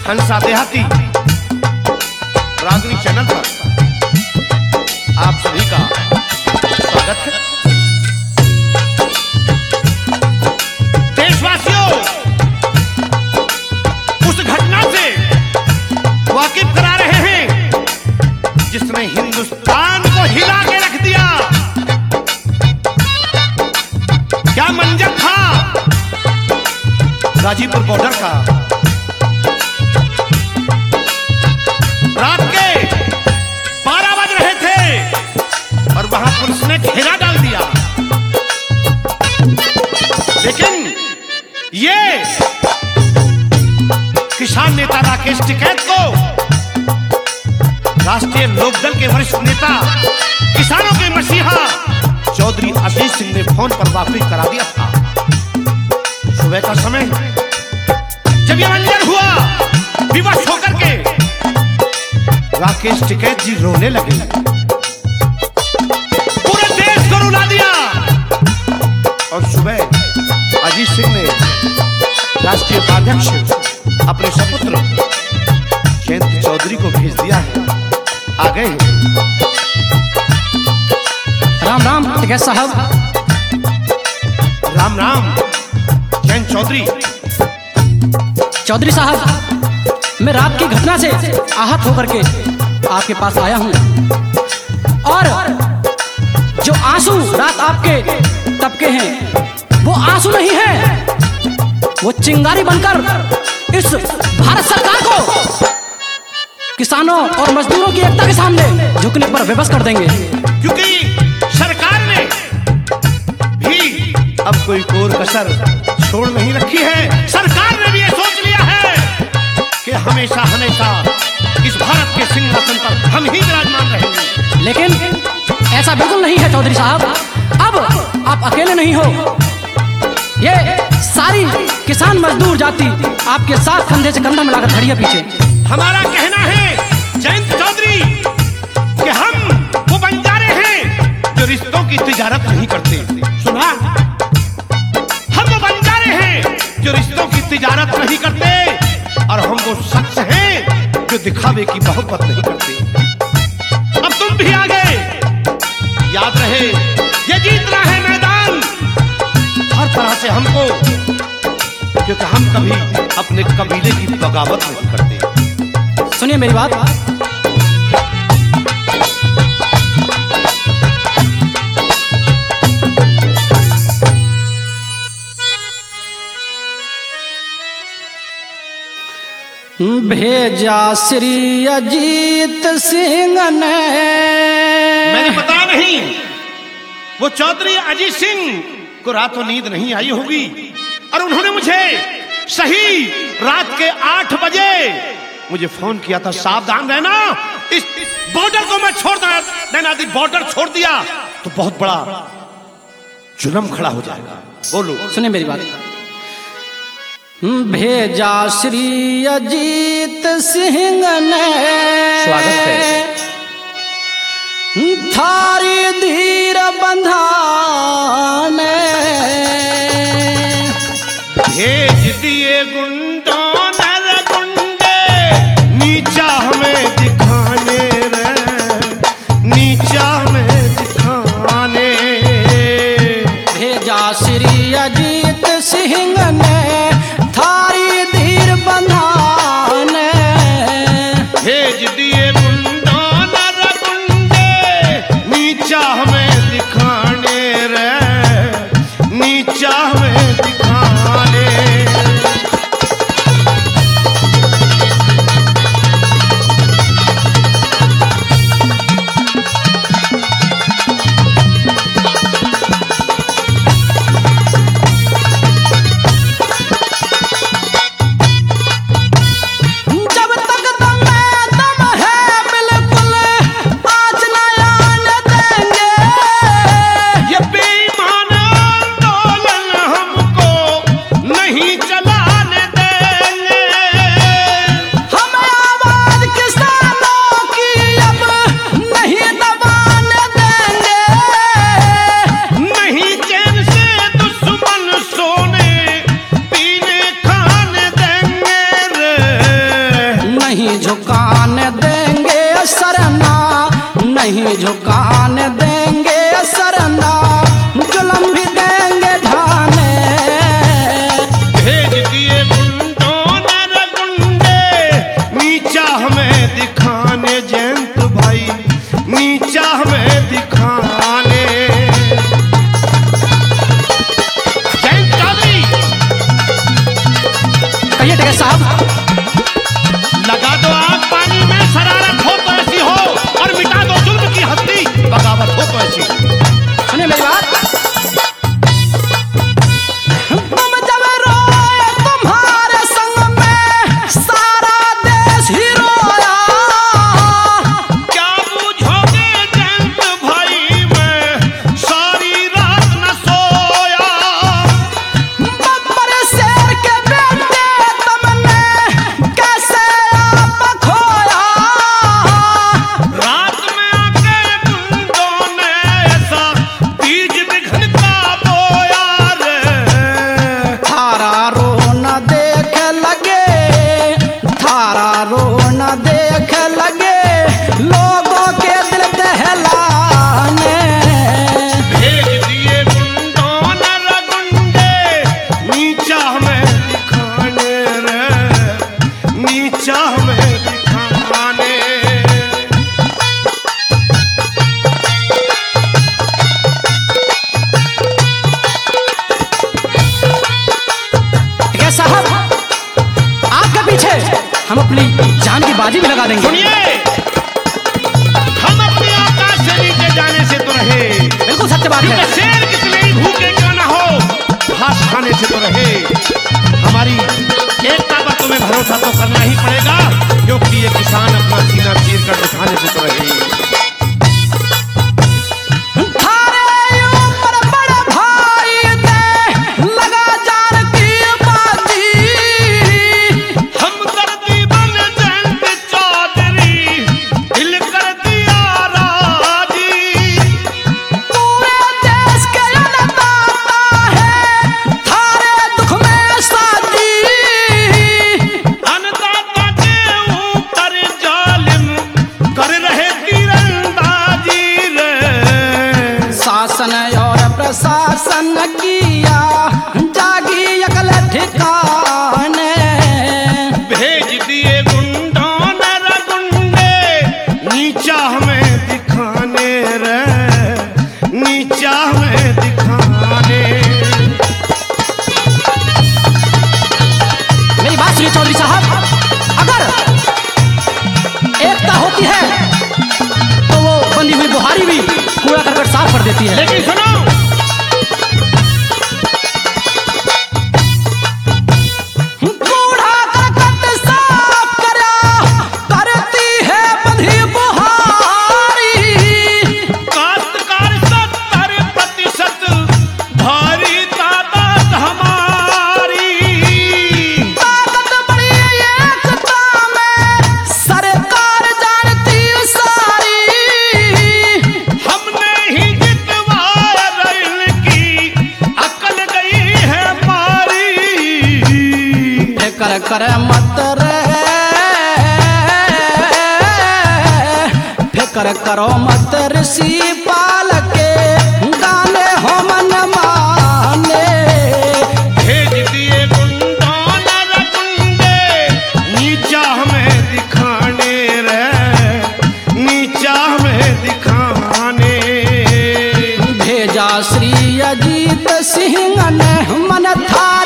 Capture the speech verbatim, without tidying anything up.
हंसा देहाती रागनी चैनल पर आप सभी का स्वागत है। देशवासियों, उस घटना से वाकिफ करा रहे हैं जिसने हिंदुस्तान को हिला के रख दिया। क्या मंजर था गाजीपुर बॉर्डर का। रात के बारह बज रहे थे और वहां पुलिस ने घेरा डाल दिया, लेकिन ये किसान नेता राकेश टिकैत को राष्ट्रीय लोकदल के वरिष्ठ नेता, किसानों के मसीहा चौधरी आशीष सिंह ने फोन पर वाकिफ करा दिया था। सुबह का समय जब यह मंजर हुआ, विवश होकर के राकेश टिकैत जी रोने लगे, पूरे देश को रुला दिया। और सुबह अजीत सिंह ने राष्ट्रीय उपाध्यक्ष अपने सपुत्र जयंत चौधरी को भेज दिया है, आ गए हैं। राम राम टिकैत साहब। राम राम जयंत चौधरी। चौधरी साहब, मैं रात की घटना से आहत होकर के आपके पास आया हूँ, और जो आंसू रात आपके टपके हैं वो आंसू नहीं है, वो चिंगारी बनकर इस भारत सरकार को किसानों और मजदूरों की एकता के सामने झुकने पर विवश कर देंगे। क्योंकि सरकार ने भी अब कोई कोर कसर छोड़ नहीं रखी है। सरकार ने भी ये सोच लिया है कि हमेशा हमेशा इस भारत के सिंहासन पर हम ही विराजमान रहेंगे। लेकिन ऐसा बिल्कुल नहीं है चौधरी साहब। अब आप अकेले नहीं हो, ये सारी किसान मजदूर जाति आपके साथ कंधे से कंधा मिलाकर खड़ी है पीछे। हमारा कहना है जयंत चौधरी कि हम वो बंजारे हैं जो रिश्तों की तिजारत नहीं करते। सुना, हम वो बंजारे हैं जो रिश्तों की तिजारत नहीं करते, और हम वो शख्स हैं जो दिखावे की मोहब्बत नहीं करते। अब तुम भी आ गए, याद रहे ये जीतना है मैदान हर तरह से हमको, क्योंकि हम कभी अपने कबीले की बगावत नहीं करते। सुनिए मेरी बात। भेजा श्री अजीत सिंह ने, मैंने पता नहीं वो चौधरी अजीत सिंह को रातों नींद नहीं आई होगी, और उन्होंने मुझे सही रात के आठ बजे मुझे फोन किया था, सावधान रहना, इस बॉर्डर को मैं छोड़ देना। यदि बॉर्डर छोड़ दिया तो बहुत बड़ा जुर्म खड़ा हो जाएगा। बोलो। सुनिए मेरी बात। भेजा श्री अजीत सिंह ने, स्वागत है। थारी धीर बंधाने, भेज दिए गुंडों नर गुंडे, नीचा हमें दिखाने रे, नीचा हमें दिखाने। भेजा श्री अजीत सिंह ने, थारी धीर बंधाने, भेज दिए गुंडों नर गुंडे, नीचा ठान देंगे सरना जुलम भी देंगे ढाने। भेज दिए गुंडों ने गुंडे नीचा हमें दिखाने, जयंत भाई नीचा हमें दिखाने। जयंत चौधरी कहिए टिकैत साहब। लगा दो आग पानी में, शरारत हो तो ऐसी हो और मिटा दो जुल्म की हस्ती, बगावत हो तो ऐसी। सुनिए मेरी बात। तुम जब रोए तुम्हारे संग में सारा देश ही रोया। क्या बूझोगे जयंत भाई मैं सारी रात न सोया। बब्बर शेर के बेटे तुमने कैसे आप खोया। रात में आके गुंडों ने ऐसा बीज निघन का बोया रे। थारा रो न देख लगे, थारा रो न देख लगे लोगों के दिल दहलाने। भेज दिए गुंडों ने गुंडे नीचा हमें दिखाने रे, नीचा हमें दिखाने। टिकैत साहब, आपके पीछे हम अपनी जान की बाजी भी लगा देंगे। सुनिए, हम अपने आकाश से नीचे जाने से तो रहे, बिल्कुल सत्य बात क्योंकि है। शेर कितने ही भूखे क्यों ना हो, घास खाने से तो रहे। हमारी एकता पर तुम्हें भरोसा तो करना ही पड़ेगा, क्योंकि ये किसान अपना सीना चीर कर दिखाने से तो रहे। थारे ऊपर बड़े भाई दे लगा जान की बाजी। हम दर्दी बन जयंत चौधरी दिल कर दिया राजी। पूरे देश के अन्नदाता है थारे दुख में साजी। अन्नदाता के ऊपर जालिम कर रहे तीरंदाजी रे। शासन और प्रशासन किया जागी अकल ठिकाने। भेज दिए गुंडों ने गुंडे नीचा हमें दिखाने रे, नीचा हमें दिखाने। मेरी बात सुनिए चौधरी साहब, अगर एकता होती है तो वो बंदी हुई बुहारी भी कूड़ा करकट साफ कर देती है। लेकिन सुनो, कूड़ा करकट साफ करा करती है बंदी बुहारी। काश्तकार सत्तर प्रतिशत भारी तादाद हमारी। ताकत बड़ी एकता में सरकार जानती सारी। हमने ही जितवाया रैल की अकल गई है मारी। फिकर कर मत रे, फिकर करो मत ऋषि पाल के गाने हो मन माने। भेज दिए गुंडों ने गुंडे नीचा हमें दिखाने रे, नीचा हमें दिखाने। भेजा श्री अजीत सिंह ने मन था